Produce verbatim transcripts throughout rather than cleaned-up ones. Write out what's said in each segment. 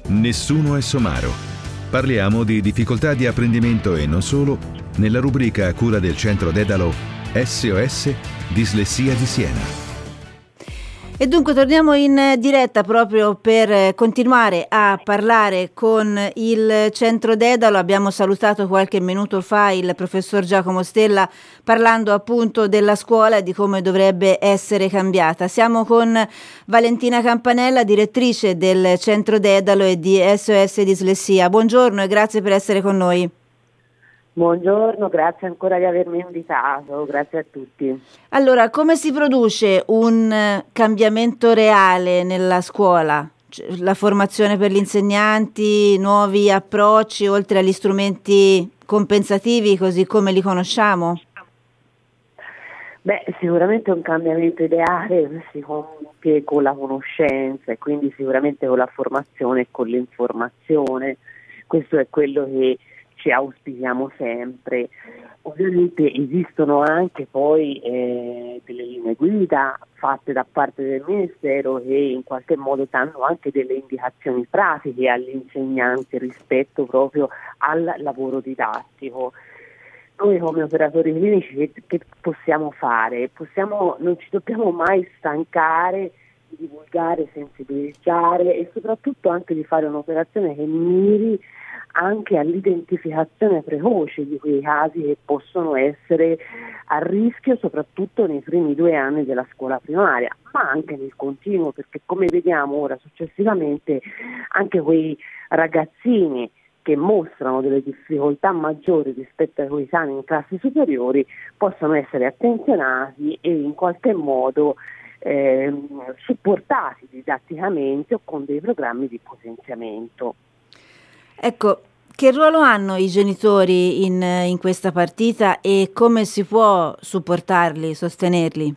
Nessuno è somaro. Parliamo di difficoltà di apprendimento e non solo, nella rubrica a cura del Centro Dedalo S O S Dislessia di Siena. E dunque torniamo in diretta proprio per continuare a parlare con il Centro Dedalo. Abbiamo salutato qualche minuto fa il professor Giacomo Stella parlando appunto della scuola e di come dovrebbe essere cambiata. Siamo con Valentina Campanella, direttrice del Centro Dedalo e di S O S Dislessia. Buongiorno e grazie per essere con noi. Buongiorno, grazie ancora di avermi invitato, grazie a tutti. Allora, come si produce un cambiamento reale nella scuola? La formazione per gli insegnanti, nuovi approcci, oltre agli strumenti compensativi così come li conosciamo? Beh, sicuramente un cambiamento ideale si compie con la conoscenza e quindi sicuramente con la formazione e con l'informazione. Questo è quello che ci auspichiamo sempre. Ovviamente esistono anche poi eh, delle linee guida fatte da parte del Ministero che in qualche modo danno anche delle indicazioni pratiche agli insegnanti rispetto proprio al lavoro didattico. Noi come operatori clinici che, che possiamo fare? Possiamo, non ci dobbiamo mai stancare di divulgare, sensibilizzare e soprattutto anche di fare un'operazione che miri anche all'identificazione precoce di quei casi che possono essere a rischio soprattutto nei primi due anni della scuola primaria, ma anche nel continuo, perché come vediamo ora successivamente anche quei ragazzini che mostrano delle difficoltà maggiori rispetto ai coetanei in classi superiori possono essere attenzionati e in qualche modo eh, supportati didatticamente o con dei programmi di potenziamento. Ecco, che ruolo hanno i genitori in, in questa partita e come si può supportarli, sostenerli?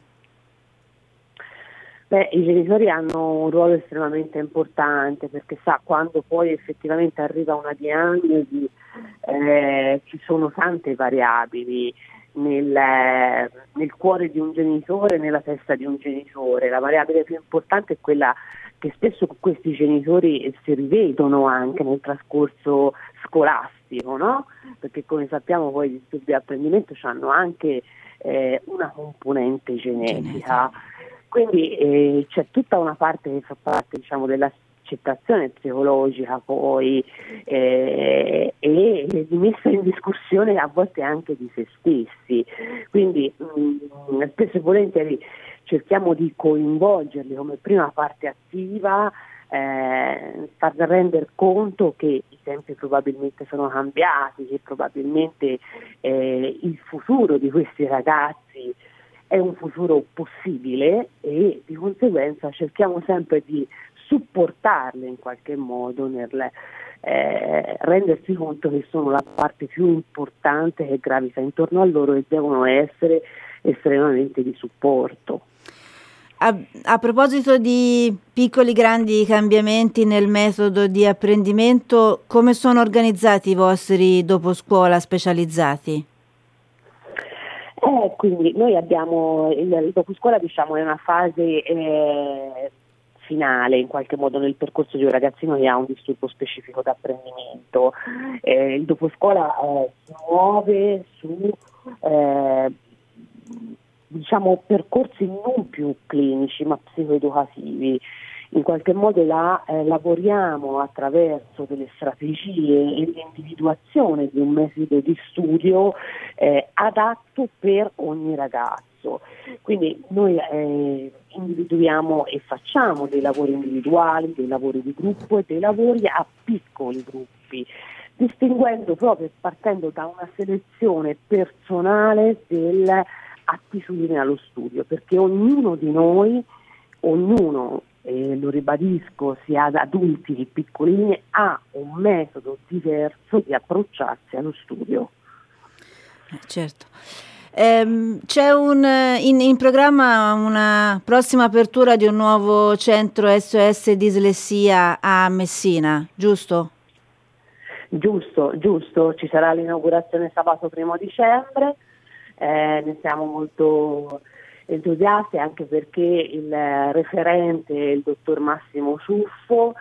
Beh, i genitori hanno un ruolo estremamente importante perché sa quando poi effettivamente arriva una diagnosi eh, ci sono tante variabili nel, nel cuore di un genitore, nella testa di un genitore. La variabile più importante è quella che spesso questi genitori si rivedono anche nel trascorso scolastico, no? Perché come sappiamo poi gli disturbi di apprendimento hanno anche eh, una componente genetica, quindi eh, c'è tutta una parte che fa parte, diciamo, dell'accettazione psicologica poi eh, e di messa in discussione a volte anche di se stessi, quindi mh, spesso e volentieri cerchiamo di coinvolgerli come prima parte attiva, eh, far rendere conto che i tempi probabilmente sono cambiati, che probabilmente eh, il futuro di questi ragazzi è un futuro possibile e di conseguenza cerchiamo sempre di supportarli in qualche modo nel eh, rendersi conto che sono la parte più importante che gravita intorno a loro e devono essere estremamente di supporto. A, a proposito di piccoli grandi cambiamenti nel metodo di apprendimento, come sono organizzati i vostri doposcuola specializzati? Eh, quindi noi abbiamo il, il doposcuola, diciamo, è una fase eh, finale in qualche modo nel percorso di un ragazzino che ha un disturbo specifico d'apprendimento. Eh, il doposcuola eh, si muove su eh, diciamo percorsi non più clinici ma psicoeducativi. In qualche modo la eh, lavoriamo attraverso delle strategie e l'individuazione di un metodo di studio eh, adatto per ogni ragazzo. Quindi noi eh, individuiamo e facciamo dei lavori individuali, dei lavori di gruppo e dei lavori a piccoli gruppi, distinguendo proprio partendo da una selezione personale delle attitudini allo studio, perché ognuno di noi, ognuno e lo ribadisco, sia ad adulti che piccolini, ha un metodo diverso di approcciarsi allo studio. Eh, certo. Ehm, c'è un, in, in programma una prossima apertura di un nuovo centro S O S Dislessia a Messina, giusto? Giusto, giusto. Ci sarà l'inaugurazione sabato primo dicembre, eh, ne siamo molto entusiasti anche perché il referente, il dottor Massimo Ciuffo,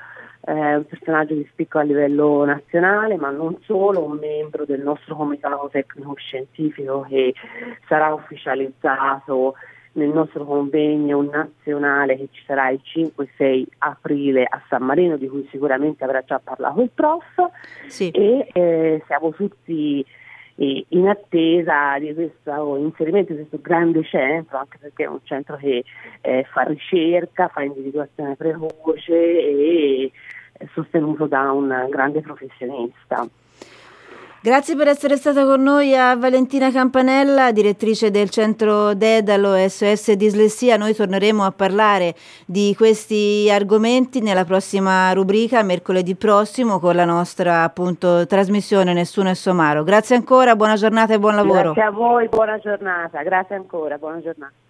eh, un personaggio di spicco a livello nazionale, ma non solo, un membro del nostro comitato tecnico-scientifico che sarà ufficializzato nel nostro convegno nazionale che ci sarà il cinque sei aprile a San Marino, di cui sicuramente avrà già parlato il prof, sì. e eh, siamo tutti eh, in attesa di questo inserimento di questo grande centro, anche perché è un centro che eh, fa ricerca, fa individuazione precoce e è sostenuto da un grande professionista. Grazie per essere stata con noi a Valentina Campanella, direttrice del Centro Dedalo S O S Dislessia. Noi torneremo a parlare di questi argomenti nella prossima rubrica, mercoledì prossimo, con la nostra appunto trasmissione Nessuno è Somaro. Grazie ancora, buona giornata e buon lavoro. Grazie a voi, buona giornata. Grazie ancora, buona giornata.